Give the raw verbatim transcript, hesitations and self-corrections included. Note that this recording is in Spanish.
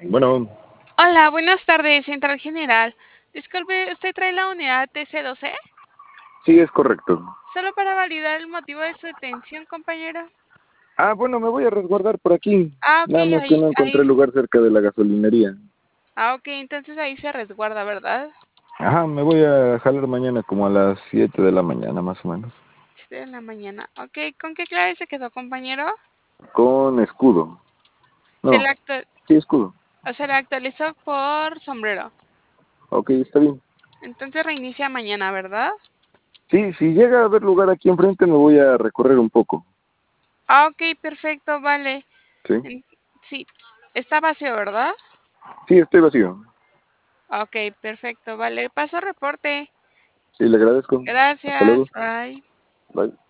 Bueno, Hola, buenas tardes, Central General. Disculpe, ¿usted trae la unidad T C doce? sí es correcto. Solo para validar el motivo de su detención, compañero. Ah, bueno, me voy a resguardar por aquí. Ah, ok, Nada más que ahí, no encontré ahí. lugar cerca de la gasolinería. Ah, ok, entonces ahí se resguarda, ¿verdad? Ajá, me voy a jalar mañana como a las siete de la mañana, más o menos. Siete de la mañana. Ok, ¿con qué clave se quedó, compañero? Con escudo. Se No, le actual... sí, escudo. o se le actualizó por sombrero. Ok, está bien. Entonces reinicia mañana, ¿verdad? Sí, si llega a haber lugar aquí enfrente, me voy a recorrer un poco. Ah, ok, perfecto, vale. Sí, En- Sí, está vacío, ¿verdad? sí, estoy vacío. Ok, perfecto, vale. Paso reporte. Sí, le agradezco. Hasta luego. Gracias, bye. Bye.